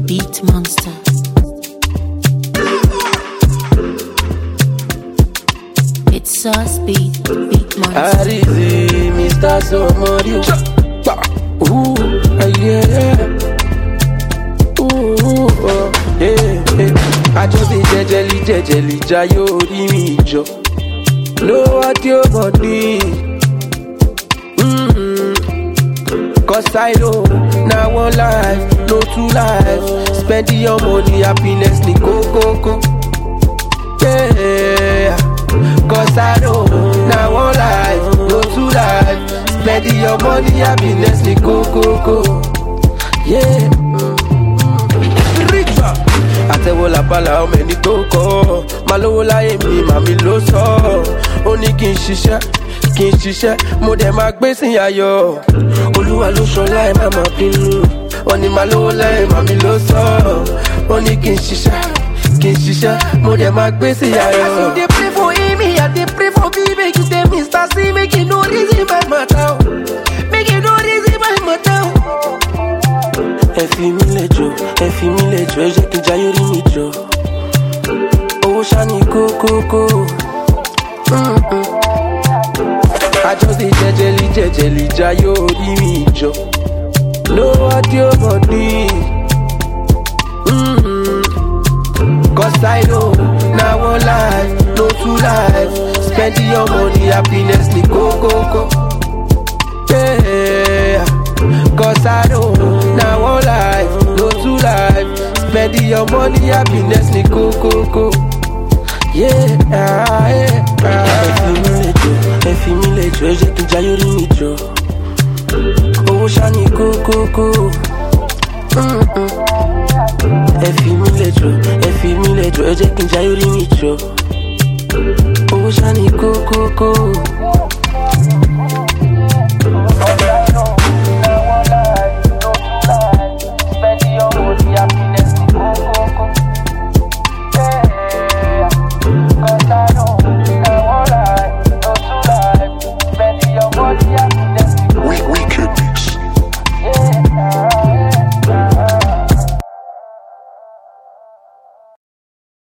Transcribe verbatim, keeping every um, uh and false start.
Beat Monster. It's Sauce Beat, Beat Monster. Arizi, Mister Somorio. Ooh, yeah. Ooh, oh, yeah, yeah. I just be jejeli, jejeli, jayo ri mi jo. Know what your body. Mm-hmm. Cause I know, now one life, no two life. Spend your money, happiness, ni go, go, go. Yeah. Cause I know, now one life, no two life. Spend your money, happiness, ni go, go, go. Yeah. Àtẹ̀wò làbálà ọmọ ẹni tó kọ́ máa lówó láyé mi màmí ló sọ ó ní kí n ṣiṣẹ́ kí n ṣiṣẹ́ mo dẹ̀ máa gbé sí ayọ̀ olúwa ló ṣọlá ẹ̀ má má bínú ó ní máa lówó láyé màmí ló sọ ó ní kí n ṣiṣẹ́ kí n ṣiṣẹ́ mo dẹ̀ máa gbé sí ayọ̀. As you dey pray for him, I dey pray for me make you dey Mister C make you no reason my matter make you no reason my matter. Ẹ fi mí lẹ́jọ́, ẹ fi mí lẹ́jọ́, ẹ jẹ́ kí n jayé rí mi jọ. Owó ṣáni kókókó. I just dey jẹ́jẹ́lì jẹ́jẹ́lì jayé orí mi jọ. Lówó dé ọmọdé. Cause I know, now one life, no two life. Spend your money, happiness ni kókókó. Yeah. Cause I know, now one life, no two life. Spend your money, happiness, ni go, go, go. Yeah, yeah, yeah. Ẹ fi mí lẹ́jọ́, ẹ jẹ́ kí n jayé rí mi jọ. Owó ṣáni kókókó. Ẹ fi mí lẹ́jọ́, ẹ fi mí lẹ́jọ́, ẹ jẹ́ kí n jayé rí mi jọ. Owó ṣáni kókókó.